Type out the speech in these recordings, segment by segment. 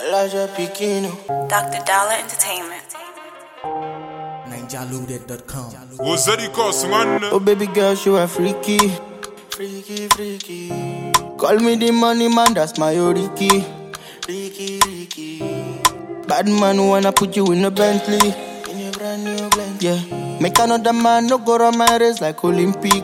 Elijah Pikino. Dr. Dollar Entertainment. NineJaLoaded.com. What's that it cost, man? Oh baby girl, you are freaky. Freaky, freaky. Call me the money man, that's my Oriki. Ricky. Bad man wanna put you in a Bentley. In a brand new Bentley. Yeah. Make another man no go run my race like Olympic.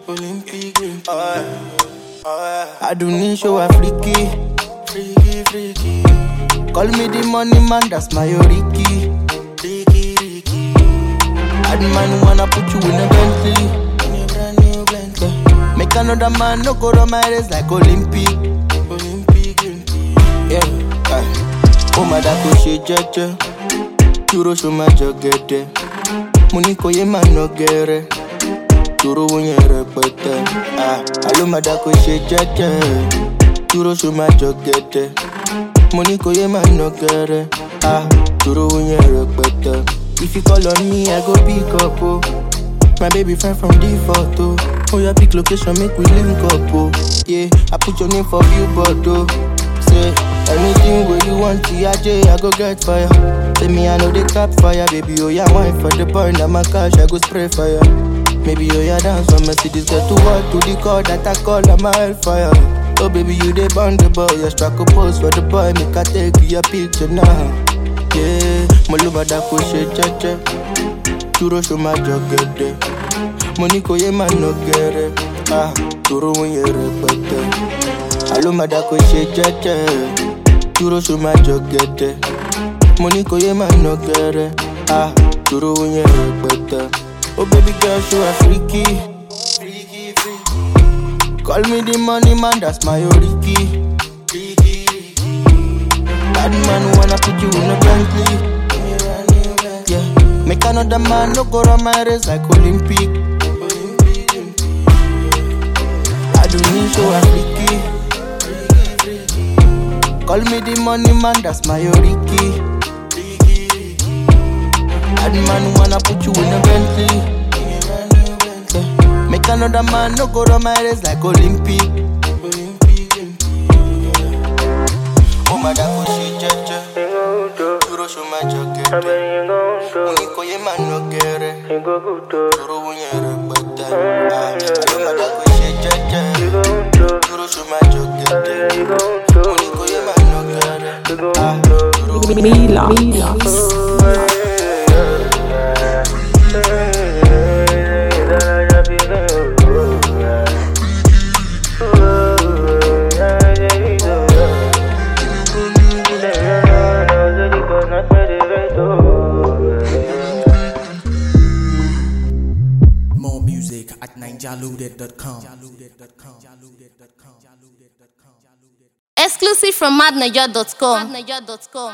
I don't need show a freaky. Freaky. Call me the money man, that's my Oriki. Ricky. Bad man wanna put you in a Bentley. In a brand new Bentley. Make another man no go run my race like Olympic. Yeah. Oh my da ko she jeje. Duro show my jogede. Money ko ye man no gere. Duro wonye repete. Alo my da ko she jeje. Duro show my jogede. Money ko ye man no gere. Duro wonye repete. If you call on me, I go pick up, oh. My baby friend from default, oh. Oh, your pick location, make we link up, oh. Yeah, I put your name for billboard, oh. Say, anything where you want, TIJ, I go get fire. Say me, I know they cap fire, baby, oh, yeah, wine for the point, I'm a cash, I go spray fire. Maybe, oh, yeah, dance for Mercedes, get to work, to the call that I call, I'm a hellfire. Oh, baby, you they bound the boy, you strike a pose for the boy, make I take your picture now. Yeah, Maluma da ko she jeje. Duro show my jogede. Money ko ye man no gere. Duro wonye repete. Aluma da ko she jeje. Duro show my jogede. Money ko ye man no gere. Duro wonye repete. Oh baby girl, you are freaky. Freaky. Call me the money man, that's my Oriki. Bad man wanna put you in a Bentley. Yeah, make another man no go run my race like Olympic. I don't need show a freaky. Call me the money man, that's my Oriki. Bad man wanna put you in a Bentley. Yeah, make another man no go run my race like Olympic. Oh my God, she jeje. Duro show my jacket. Money ko ye man no gere. Duro wonye repete. Oh my God, she jeje. Duro show my jacket. Money ko ye man no gere. Mila. More music at NineJaLoaded.com. Exclusive from madnaja.com.